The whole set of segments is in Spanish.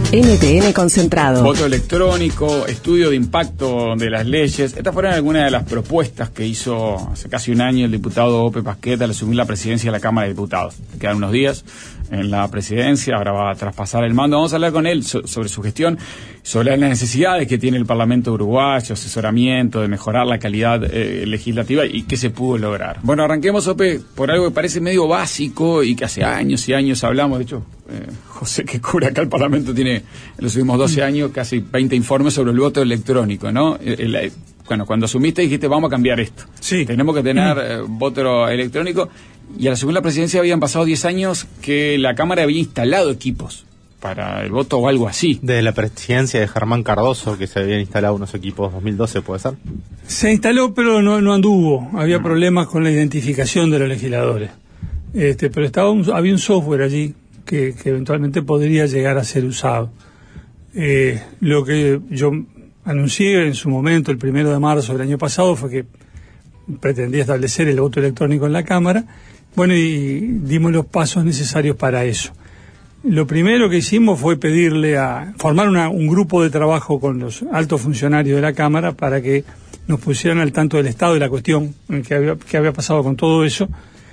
NTN Concentrado. Voto electrónico, estudio de impacto de las leyes. Estas fueron algunas de las propuestas que hizo hace casi un año el diputado Ope Pasquet al asumir la presidencia de la Cámara de Diputados. Le quedan unos días en la presidencia, ahora va a traspasar el mando. Vamos a hablar con él sobre su gestión, sobre las necesidades que tiene el Parlamento uruguayo, asesoramiento, de mejorar la calidad legislativa y qué se pudo lograr. Bueno, arranquemos, Ope, por algo que parece medio básico y que hace años y años hablamos. De hecho, José, que cura acá el Parlamento, tiene en los últimos 12 años casi 20 informes sobre el voto electrónico, ¿no? Bueno, cuando asumiste dijiste, vamos a cambiar esto. Sí. Tenemos que tener voto electrónico. Y al asumir la presidencia habían pasado 10 años que la Cámara había instalado equipos para el voto o algo así. Desde la presidencia de Germán Cardoso, que se habían instalado unos equipos 2012, ¿puede ser? Se instaló, pero no anduvo. Había problemas con la identificación de los legisladores. Pero había un software allí que eventualmente podría llegar a ser usado. Lo que yo anuncié en su momento, el 1 de marzo del año pasado, fue que pretendía establecer el voto electrónico en la Cámara. Bueno, y dimos los pasos necesarios para eso. Lo primero que hicimos fue pedirle a formar un grupo de trabajo con los altos funcionarios de la Cámara para que nos pusieran al tanto del estado de la cuestión, que había pasado con todo eso,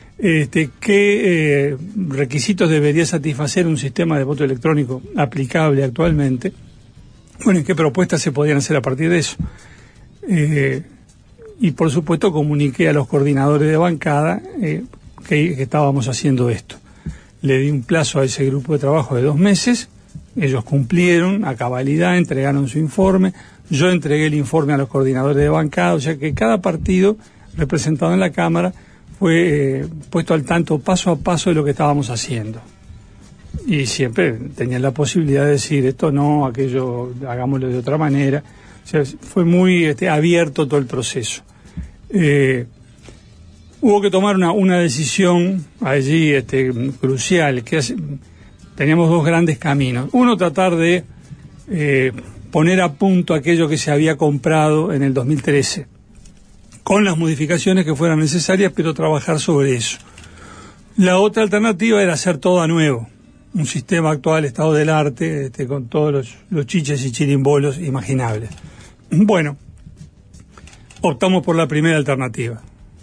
qué requisitos debería satisfacer un sistema de voto electrónico aplicable actualmente, bueno, y qué propuestas se podían hacer a partir de eso. Y por supuesto comuniqué a los coordinadores de bancada que estábamos haciendo esto. Le di un plazo a ese grupo de trabajo de 2 meses, ellos cumplieron a cabalidad, entregaron su informe, yo entregué el informe a los coordinadores de bancada, o sea que cada partido representado en la Cámara fue puesto al tanto paso a paso de lo que estábamos haciendo. Y siempre tenían la posibilidad de decir, esto no, aquello, hagámoslo de otra manera. O sea, fue muy abierto todo el proceso. Hubo que tomar una decisión allí crucial, teníamos 2 grandes caminos. Uno, tratar de poner a punto aquello que se había comprado en el 2013, con las modificaciones que fueran necesarias, pero trabajar sobre eso. La otra alternativa era hacer todo a nuevo, un sistema actual, estado del arte, con todos los chiches y chirimbolos imaginables. Bueno, optamos por la primera alternativa.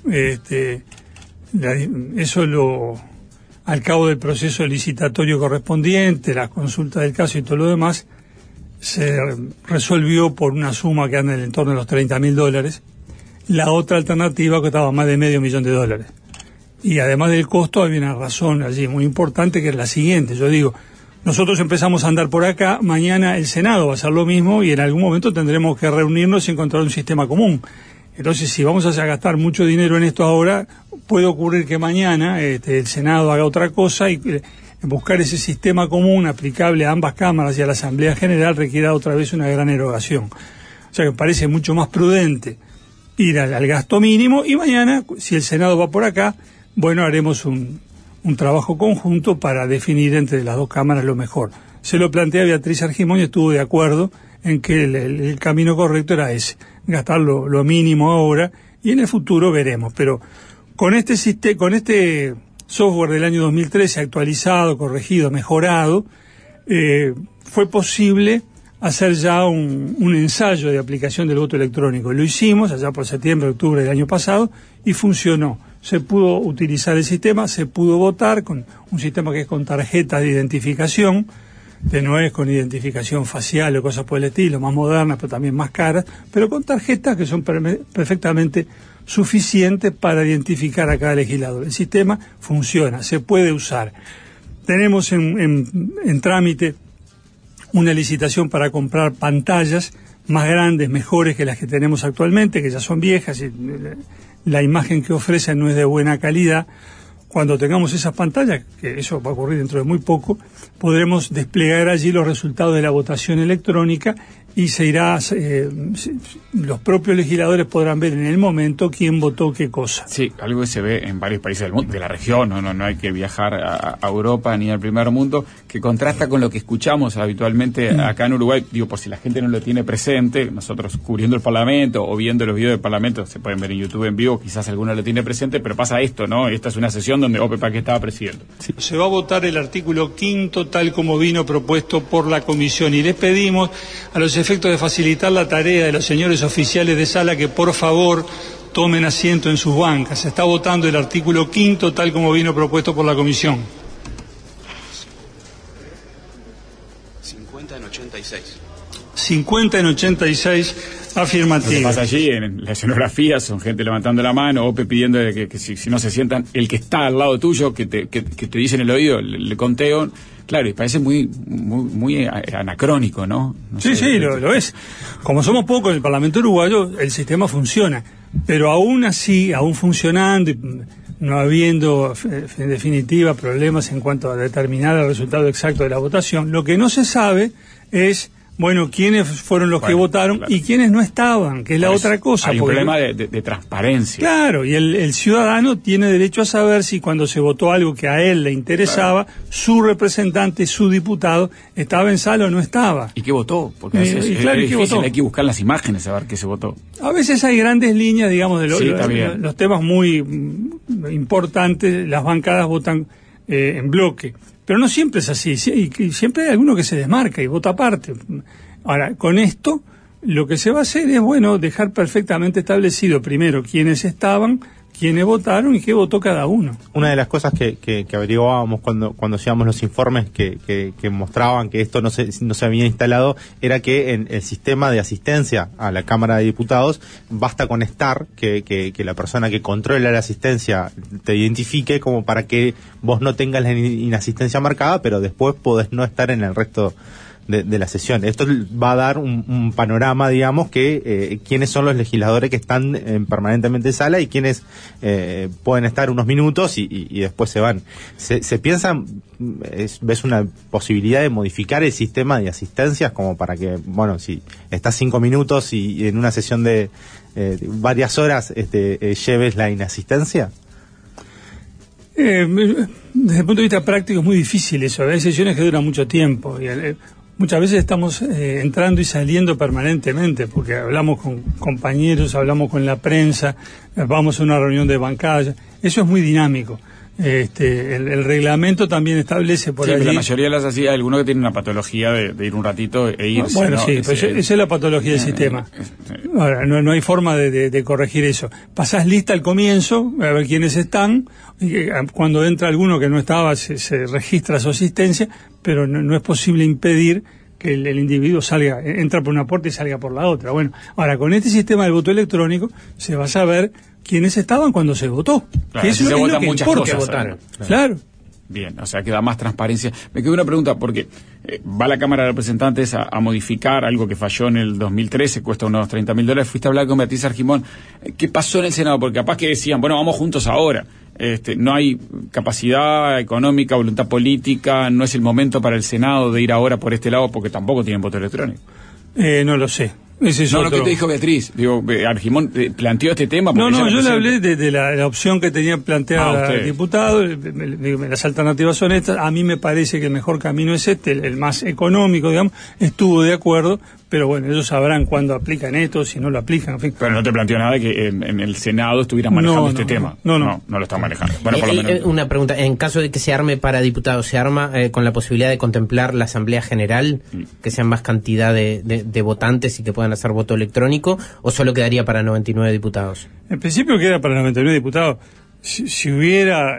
Al cabo del proceso licitatorio correspondiente, la consulta del caso y todo lo demás, se resolvió por una suma que anda en el entorno de los $30.000. La otra alternativa costaba más de $500,000. Y además del costo, había una razón allí muy importante, que es la siguiente. Yo digo, nosotros empezamos a andar por acá, mañana el Senado va a hacer lo mismo y en algún momento tendremos que reunirnos y encontrar un sistema común. Entonces, si vamos a gastar mucho dinero en esto ahora, puede ocurrir que mañana el Senado haga otra cosa y buscar ese sistema común aplicable a ambas cámaras y a la Asamblea General requiera otra vez una gran erogación. O sea que parece mucho más prudente ir al gasto mínimo y mañana, si el Senado va por acá, bueno, haremos un trabajo conjunto para definir entre las 2 cámaras lo mejor. Se lo plantea Beatriz Argimón y estuvo de acuerdo en que el camino correcto era ese, gastar lo mínimo ahora y en el futuro veremos. Pero con este software del año 2013 actualizado, corregido, mejorado, fue posible hacer ya un ensayo de aplicación del voto electrónico. Lo hicimos allá por septiembre, octubre del año pasado y funcionó. Se pudo utilizar el sistema, se pudo votar con un sistema que es con tarjetas de identificación, no es con identificación facial o cosas por el estilo, más modernas pero también más caras, pero con tarjetas que son perfectamente suficientes para identificar a cada legislador. El sistema funciona, se puede usar. Tenemos en trámite una licitación para comprar pantallas más grandes, mejores que las que tenemos actualmente, que ya son viejas y la imagen que ofrecen no es de buena calidad. Cuando tengamos esas pantallas, que eso va a ocurrir dentro de muy poco, podremos desplegar allí los resultados de la votación electrónica y se irá, los propios legisladores podrán ver en el momento quién votó qué cosa. Sí, algo que se ve en varios países del mundo, de la región, no hay que viajar a Europa ni al primer mundo, que contrasta con lo que escuchamos habitualmente acá en Uruguay. Digo, por si la gente no lo tiene presente, nosotros cubriendo el Parlamento o viendo los videos del Parlamento, se pueden ver en YouTube en vivo, quizás alguno lo tiene presente, pero pasa esto, ¿no? Esta es una sesión donde Ope Paquet estaba presidiendo. Sí. Se va a votar el artículo 5 tal como vino propuesto por la comisión, y les pedimos, a los efectos de facilitar la tarea de los señores oficiales de sala, que por favor tomen asiento en sus bancas. Se está votando el artículo 5 tal como vino propuesto por la comisión. 50 en 86. 50 en 86, afirmativo. Lo que pasa allí, en la escenografía, son gente levantando la mano, Ope pidiendo que si no se sientan, el que está al lado tuyo, que te dice en el oído, le conteo. Claro, y parece muy anacrónico, ¿no? Sí, lo es. Como somos pocos en el Parlamento uruguayo, el sistema funciona. Pero aún así, aún funcionando, y no habiendo, en definitiva, problemas en cuanto a determinar el resultado exacto de la votación, lo que no se sabe es, bueno, quiénes fueron los que votaron, claro, y quiénes no estaban, que es la otra cosa. Hay un problema de transparencia. Claro, y el ciudadano tiene derecho a saber si cuando se votó algo que a él le interesaba, claro, su representante, su diputado, estaba en sala o no estaba. ¿Y qué votó? Porque es difícil, votó. Hay que buscar las imágenes a ver qué se votó. A veces hay grandes líneas, digamos, de los temas muy importantes, las bancadas votan en bloque. Pero no siempre es así, y siempre hay alguno que se desmarca y vota aparte. Ahora, con esto, lo que se va a hacer es, bueno, dejar perfectamente establecido primero quiénes estaban, quiénes votaron y qué votó cada uno. Una de las cosas que averiguábamos cuando llevamos los informes que mostraban que esto no se había instalado, era que en el sistema de asistencia a la Cámara de Diputados basta con estar, que la persona que controla la asistencia te identifique, como para que vos no tengas la inasistencia marcada, pero después podés no estar en el resto de la sesión. Esto va a dar un panorama, digamos, que quiénes son los legisladores que están permanentemente en sala y quiénes pueden estar unos minutos y después se van. Se piensa, ves una posibilidad de modificar el sistema de asistencias, como para que, bueno, si estás 5 minutos y en una sesión de varias horas lleves la inasistencia. Desde el punto de vista práctico es muy difícil eso. Hay sesiones que duran mucho tiempo y muchas veces estamos entrando y saliendo permanentemente, porque hablamos con compañeros, hablamos con la prensa, vamos a una reunión de bancada. Eso es muy dinámico. El reglamento también establece por allí. La mayoría de las así, hay algunos que tienen una patología de ir un ratito e irse. Bueno, ¿no? sí, esa es la patología del sistema. Ahora, no hay forma de corregir eso. Pasás lista al comienzo, a ver quiénes están, y cuando entra alguno que no estaba, se registra su asistencia, pero no es posible impedir que el individuo entra por una puerta y salga por la otra. Bueno, ahora con este sistema del voto electrónico se va a saber quiénes estaban cuando se votó. Claro, que eso se votan lo que muchas importa. cosas. Claro. Bien, o sea que da más transparencia. Me quedó una pregunta, porque va la Cámara de Representantes a modificar algo que falló en el 2013, cuesta unos $30.000. Fuiste a hablar con Beatriz Argimón. ¿Qué pasó en el Senado? Porque capaz que decían, bueno, vamos juntos ahora. No hay capacidad económica, voluntad política, no es el momento para el Senado de ir ahora por este lado, porque tampoco tienen voto electrónico. No lo sé. No, ¿qué te dijo Beatriz? Digo, Argimón planteó este tema. No, yo le hablé de la opción que tenía planteada el diputado. Las alternativas son estas. A mí me parece que el mejor camino es el más económico, digamos. Estuvo de acuerdo, pero bueno, ellos sabrán cuándo aplican esto, si no lo aplican, en fin. Pero no te planteó nada de que en el Senado estuvieran manejando este tema. No lo están manejando. Bueno, por lo menos. Una pregunta, en caso de que se arme para diputados, ¿se arma con la posibilidad de contemplar la Asamblea General, que sean más cantidad de votantes y que puedan hacer voto electrónico, o solo quedaría para 99 diputados? En principio queda para 99 diputados. Si hubiera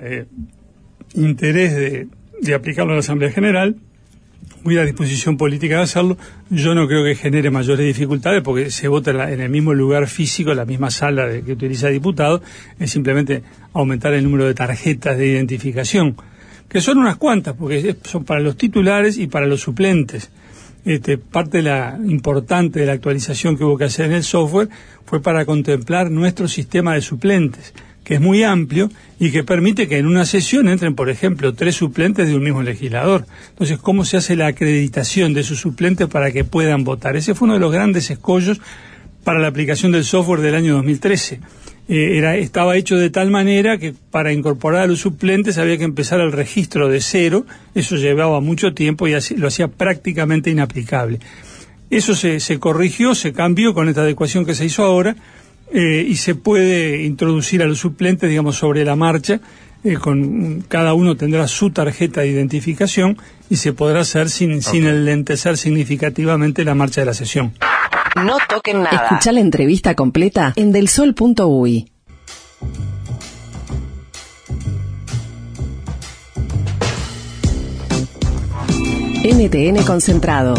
interés de aplicarlo a la Asamblea General, hubiera disposición política de hacerlo, yo no creo que genere mayores dificultades, porque se vota en el mismo lugar físico, en la misma sala que utiliza el diputado. Es simplemente aumentar el número de tarjetas de identificación, que son unas cuantas, porque son para los titulares y para los suplentes. Parte de la importante de la actualización que hubo que hacer en el software fue para contemplar nuestro sistema de suplentes, que es muy amplio y que permite que en una sesión entren, por ejemplo, 3 suplentes de un mismo legislador. Entonces, ¿cómo se hace la acreditación de esos suplentes para que puedan votar? Ese fue uno de los grandes escollos para la aplicación del software del año 2013. Estaba hecho de tal manera que para incorporar a los suplentes había que empezar el registro de cero. Eso llevaba mucho tiempo y lo hacía prácticamente inaplicable. Eso se corrigió, se cambió con esta adecuación que se hizo ahora, y se puede introducir a los suplentes, digamos, sobre la marcha. Cada uno tendrá su tarjeta de identificación y se podrá hacer sin enlentecer significativamente la marcha de la sesión. No toquen nada. Escuchá la entrevista completa en delsol.uy. NTN Concentrado.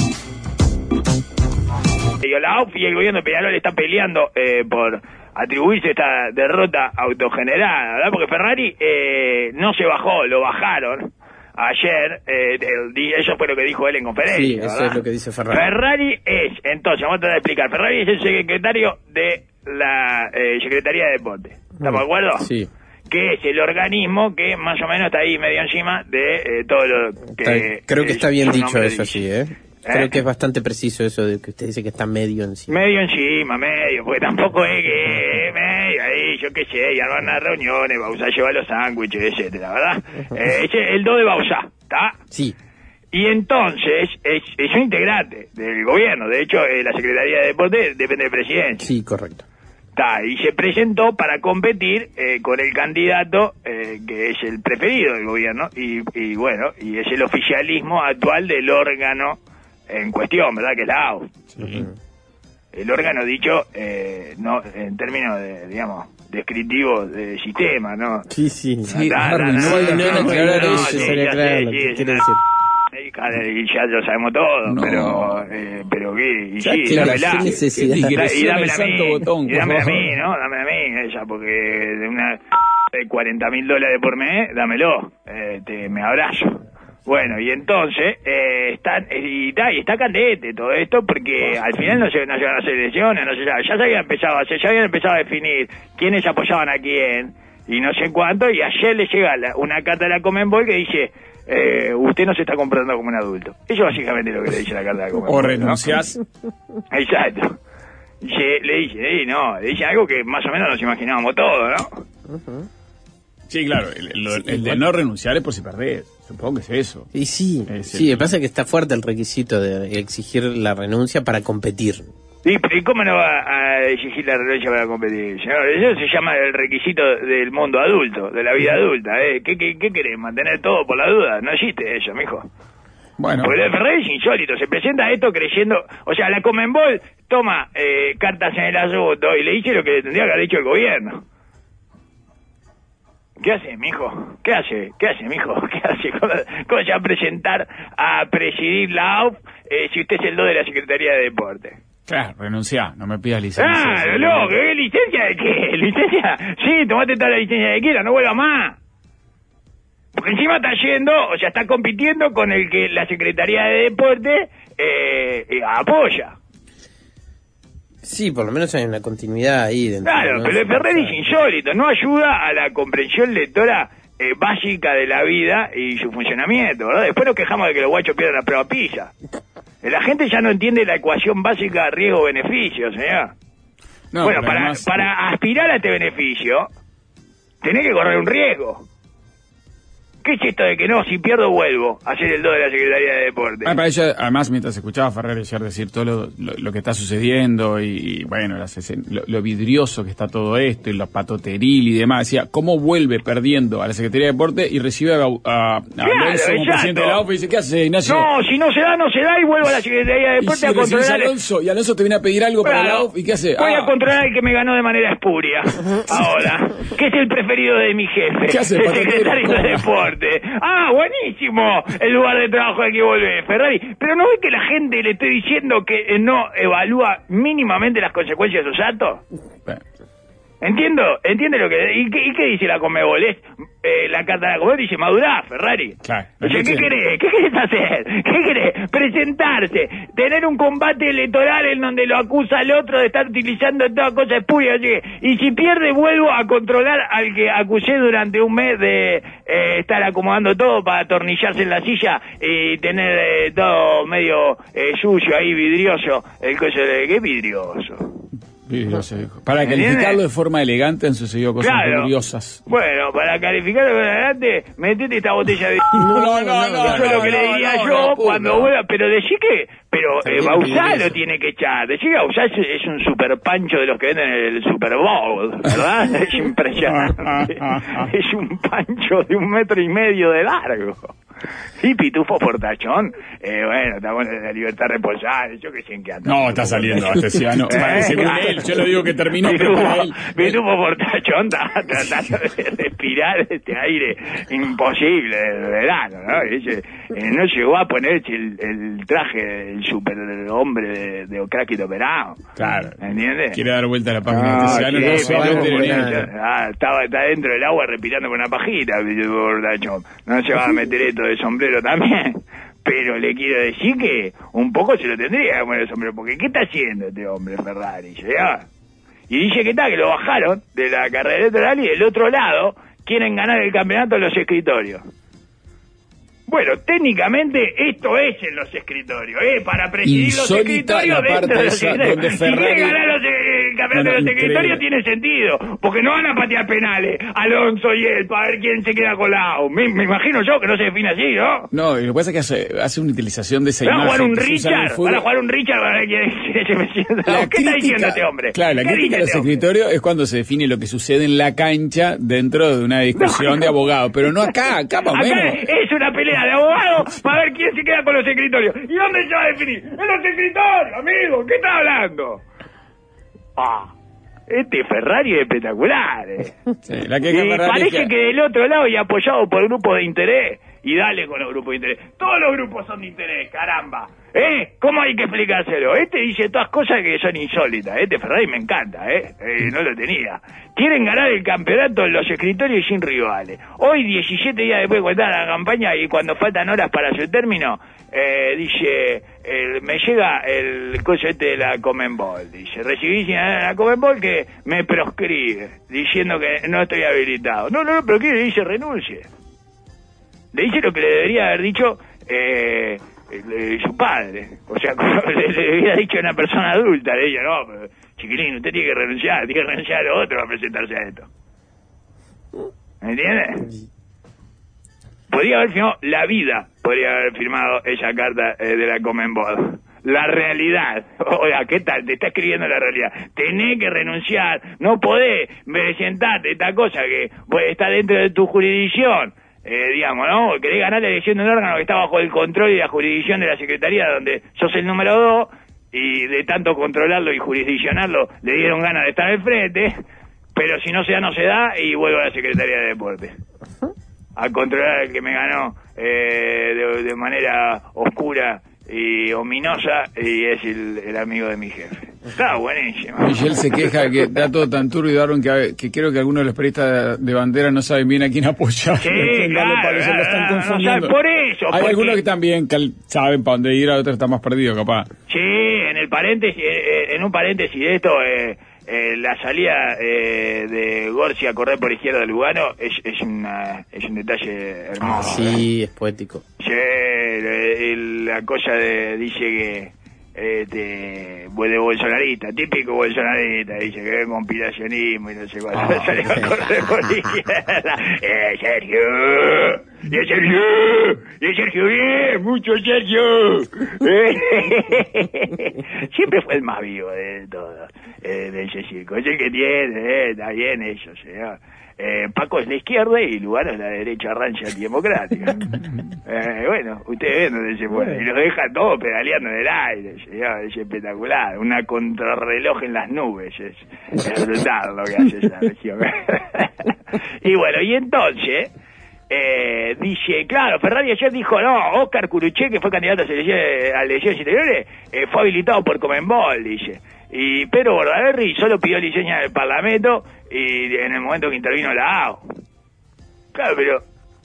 La AUF y el gobierno de Peñarol están peleando por atribuirse esta derrota autogenerada, ¿verdad? Porque Ferrari no se bajó, lo bajaron ayer. Eso fue lo que dijo él en conferencia. Sí, eso ¿verdad? es lo que dice Ferrari. Ferrari es, entonces, vamos a tratar de explicar. Ferrari es el secretario de la Secretaría de Deporte. ¿Estamos de acuerdo? Sí. Que es el organismo que más o menos está ahí medio encima de todo lo que... Creo que está bien dicho eso, dice. sí, ¿eh? Creo que es bastante preciso eso de que usted dice que está medio encima. Medio encima, porque tampoco es que medio ahí, yo qué sé, y arman las reuniones, Bauzá lleva los sándwiches, etcétera, ¿verdad? Es el do de Bauzá, ¿está? Sí. Y entonces es un integrante del gobierno, de hecho la Secretaría de Deporte depende de Presidencia. Sí, correcto. Y se presentó para competir con el candidato que es el preferido del gobierno y bueno, y es el oficialismo actual del órgano en cuestión, ¿verdad? Que es la AUF. Sí. El órgano dicho, no en términos de, digamos, descriptivos de sistema, ¿no? Sí, sí. Sí, Harry, no hay que aclarar eso. Y ya lo sabemos todo, No. pero qué, y Ya sí, que dámela. qué necesidad. Y Digresión dámela al a mí, santo botón, y dámela a por mí, favor. ¿no? Dámela a mí, ella, porque de una de $40.000 por mes, dámelo, me abrazo. Bueno, y entonces, está candente todo esto, porque al final no llegan a hacer elecciones, no se sabe. Ya habían empezado a definir quiénes apoyaban a quién, y no sé cuánto, y ayer le llega una carta de la Conmebol que dice, usted no se está comprando como un adulto. Eso básicamente es lo que le dice la carta de la Conmebol. O renunciás. ¿No? Exacto. Le dice algo que más o menos nos imaginábamos todos, ¿no? Sí, claro, el de no renunciar es por si perdés. Supongo que es eso. Y sí, Sí, me pasa que está fuerte el requisito de exigir la renuncia para competir. ¿Y cómo no va a exigir la renuncia para competir? Señor, eso se llama el requisito del mundo adulto, de la vida adulta. ¿Qué querés? ¿Mantener todo por la duda? No existe eso, mijo. Bueno. Porque lo de Ferrari es insólito. Se presenta esto creyendo... O sea, la Conmebol toma cartas en el asunto y le dice lo que le tendría que haber dicho el gobierno. ¿Qué hace, mijo? ¿Qué hace, mijo? ¿Qué hace? ¿Cómo se va a presentar a presidir la AUF si usted es el do de la Secretaría de Deporte? Claro, renunciá, no me pidas licencia. ¡Ah, loco! ¿Qué licencia de qué? ¿Licencia? Sí, tomate toda la licencia que quieras, no vuelva más. Porque encima está yendo, o sea, está compitiendo con el que la Secretaría de Deporte apoya. Sí, por lo menos hay una continuidad ahí dentro. Claro, ¿no? pero el Ferrari es insólito, no ayuda a la comprensión lectora básica de la vida y su funcionamiento, ¿verdad? Después nos quejamos de que los guachos pierden la prueba PISA. La gente ya no entiende la ecuación básica riesgo-beneficio, señor. No, bueno, pero además- para aspirar a este beneficio, tenés que correr un riesgo. ¿Qué es esto de que no, si pierdo vuelvo a ser el do de la Secretaría de Deporte? Para ella, además, mientras escuchaba a Ferrer ayer decir todo lo que está sucediendo y bueno, lo vidrioso que está todo esto y lo patoteril y demás, decía, ¿cómo vuelve perdiendo a la Secretaría de Deporte y recibe a Alonso como exacto. presidente de la OPE y dice, ¿qué hace, Ignacio? No, si no se da y vuelvo a la Secretaría de Y Deporte si a recibís a controlar... Alonso y Alonso te viene a pedir algo para la Claro. OPE, ¿y qué hace? Voy a controlar al que me ganó de manera espuria. Ahora, que es el preferido de mi jefe, ¿Qué hace, el patatero? secretario de ¿Cómo? Deporte. ¡Ah, buenísimo! El lugar de trabajo al que vuelve Ferrari. Pero ¿no ve que la gente le estoy diciendo que no evalúa mínimamente las consecuencias de sus actos? Bueno, Entiende lo que... ¿Y qué dice la Conmebol? La carta de la Conmebol dice madurá, Ferrari. Claro. Oye, ¿qué querés hacer? ¿Qué querés? Presentarse, tener un combate electoral en donde lo acusa al otro de estar utilizando toda cosa espuria. Y si pierde, vuelvo a controlar al que acusé durante un mes de estar acomodando todo para atornillarse en la silla y tener todo medio sucio ahí, vidrioso. El coche de... ¿Qué vidrioso? Para calificarlo de forma elegante han sucedido cosas curiosas. Bueno, para calificarlo de forma elegante, metete esta botella de... No, eso es lo que le diría yo cuando vuelva. Pero decí que... Pero Bauzá lo tiene que echar. Decí que Bauzá es un super pancho de los que venden en el Super Bowl, ¿verdad? Es impresionante. Es un pancho de 1,5 metros de largo. Sí, pitufo portachón. Bueno, estamos en la libertad reposada. Yo que sé en qué anda. No, está saliendo Astesiano. Según él, yo lo digo que terminó, pero para él. Pitufo portachón está tratando de respirar este aire imposible del verano, ¿no? No llegó a ponerse el traje del super hombre de Craquito operado. Claro. ¿Entiendes? Quiere dar vuelta a la página de Astesiano. Está dentro del agua respirando con una pajita, pitufo portachón. No se va a meter esto de sombrero también, pero le quiero decir que un poco se lo tendría que poner el sombrero, porque ¿qué está haciendo este hombre Ferrari? Y dice que lo bajaron de la carrera electoral y del otro lado quieren ganar el campeonato en los escritorios. Bueno, técnicamente esto es en los escritorios, para presidir insólita los escritorios dentro de los escritorios. Si Ferrari... quiere ganar el campeonato de los escritorios tiene sentido, porque no van a patear penales Alonso y él para ver quién se queda colado. Me imagino yo que no se define así, ¿no? No, y lo que pasa es que hace una utilización de esa imagen. Van a jugar un Richard para ver quién se me sienta. ¿Qué está diciendo este hombre? Claro, la crítica de los escritorios es cuando se define lo que sucede en la cancha dentro de una discusión de abogados, pero no acá más o menos. Es una pelea de abogados para ver quién se queda con los escritorios. ¿Y dónde se va a definir? En los escritorios, amigo. ¿Qué está hablando? Este Ferrari es espectacular. Sí, y parece que del otro lado y apoyado por grupos de interés. Y dale con los grupos de interés. Todos los grupos son de interés, caramba. ¿Cómo hay que explicárselo? Este dice todas cosas que son insólitas. Este Ferrari me encanta, no lo tenía. Quieren ganar el campeonato en los escritorios sin rivales. Hoy, 17 días después de contar la campaña y cuando faltan horas para su término, dice, me llega el coche de la Conmebol. Dice, recibí señal de la Conmebol que me proscribe, diciendo que no estoy habilitado. No, pero ¿qué le dice? Renuncie. Le dice lo que le debería haber dicho su padre. O sea, como le hubiera dicho a una persona adulta. Le dice, no, pero, chiquilín, usted tiene que renunciar a lo otro para presentarse a esto. ¿Me entiendes? Podría haber firmado la vida, podría haber firmado esa carta de la Conmebol. La realidad. Oiga, ¿qué tal? Te está escribiendo la realidad. Tenés que renunciar, no podés presentarte esta cosa que está dentro de tu jurisdicción. Digamos, ¿no? Querés ganar la elección de un órgano que está bajo el control y la jurisdicción de la Secretaría, donde sos el número 2, y de tanto controlarlo y jurisdiccionarlo, le dieron ganas de estar al frente, pero si no se da, no se da, y vuelvo a la Secretaría de Deportes. A controlar al que me ganó de manera oscura y ominosa, y es el amigo de mi jefe. Está buenísimo. Michelle se queja que da todo tan turbio, Darwin, que creo que algunos de los periodistas de bandera no saben bien a quién apoyar. Sí, claro, se lo están confundiendo. Por eso. Hay algunos que también saben para dónde ir, a otros están más perdidos, capaz. Sí, en un paréntesis de esto, la salida de Gorsi a correr por izquierda de Lugano es un detalle hermoso. Sí, es poético. Sí, la cosa dice que de bolsonarista, típico bolsonarista, dice que es conspiracionismo y no sé cuál. Sale a correr por izquierda. Sergio bien, mucho Sergio. Siempre fue el más vivo de todos, de ese circo. Es el que tiene, está bien eso, señor. Paco es la izquierda y Lugano es la derecha rancha antidemocrática. Bueno, ustedes ven dónde se pone. Y los deja todos pedaleando en el aire, señor. Es espectacular. Una contrarreloj en las nubes. Es brutal lo que hace esa región. Y bueno, y entonces dice, claro, Ferrari ayer dijo, no, Óscar Curuché, que fue candidato a elecciones interiores, fue habilitado por Conmebol, dice. Y Pedro Bordaberry solo pidió licencia en el Parlamento y en el momento que intervino la AO. Claro, pero...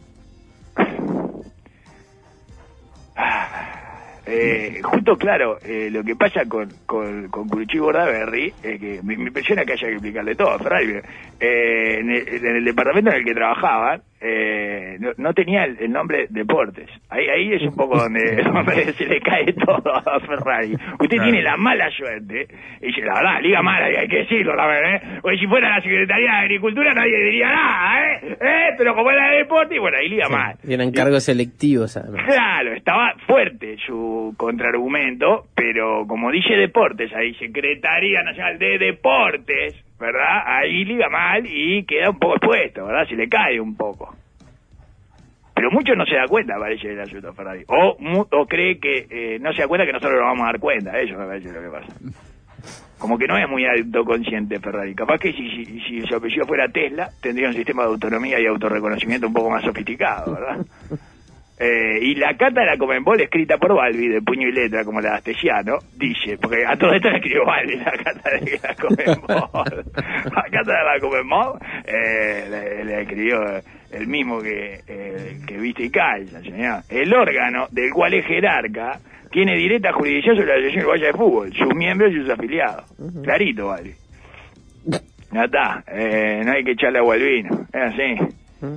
justo claro, lo que pasa con Curuchy Bordaberry es que me impresiona que haya que explicarle todo a Ferrari. En el departamento en el que trabajaban no tenía el nombre Deportes. Ahí es un poco donde se le cae todo a Ferrari. Usted tiene la mala suerte, y la verdad, liga mala, hay que decirlo, la verdad, porque si fuera la Secretaría de Agricultura nadie diría nada, pero como era de Deportes, bueno, ahí liga mal. Y eran cargos selectivos, además. Claro, estaba fuerte su contraargumento, pero como dice Deportes, ahí Secretaría Nacional de Deportes, ¿verdad? Ahí liga mal y queda un poco expuesto, ¿verdad? Se le cae un poco. Pero muchos no se da cuenta, parece, del asunto Ferrari. O cree que no se da cuenta que nosotros nos vamos a dar cuenta. Eso me parece lo que pasa. Como que no es muy autoconsciente Ferrari. Capaz que si su apellido fuera Tesla, tendría un sistema de autonomía y autorreconocimiento un poco más sofisticado, ¿verdad? Y la carta de la Conmebol, escrita por Balbi, de puño y letra, como la de Astesiano, dice, porque a todo esto le escribió Balbi la carta de la Conmebol. La carta de la Conmebol le escribió el mismo que viste y calla, señor. El órgano del cual es jerarca tiene directa jurisdicción sobre la selección uruguaya de fútbol, sus miembros y sus afiliados. Clarito, Balbi. Ya está, no hay que echarle agua al vino, es así.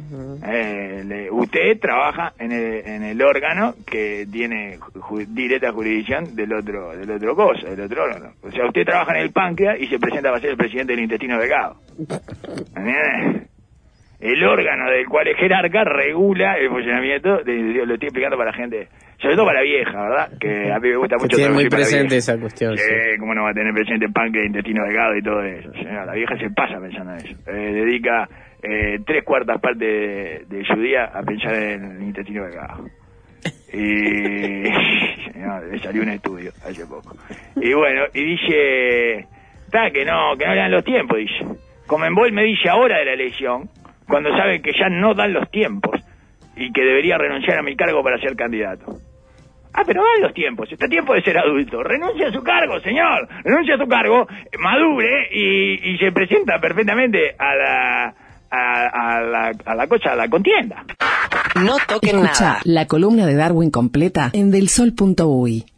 Usted trabaja en el órgano que tiene directa jurisdicción del otro órgano. O sea, usted trabaja en el páncreas y se presenta para ser el presidente del intestino delgado. ¿Entiendes? El órgano del cual es jerarca regula el funcionamiento, lo estoy explicando para la gente, sobre todo para la vieja, ¿verdad? Que a mí me gusta mucho. Tiene muy presente esa cuestión. Sí, cómo no va a tener presente páncreas, intestino delgado y todo eso. Señora, la vieja se pasa pensando en eso. Dedica 3/4 partes de su día a pensar en el intestino delgado. Y señor, le salió un estudio hace poco. Y bueno, y dice, que no le dan los tiempos, dice. Conmebol me dice ahora de la elección, cuando saben que ya no dan los tiempos y que debería renunciar a mi cargo para ser candidato. Pero dan los tiempos, está tiempo de ser adulto. Renuncia a su cargo, señor. Renuncia a su cargo, madure y se presenta perfectamente a la contienda. No toquen nada. Escucha la columna de Darwin completa en delsol.uy.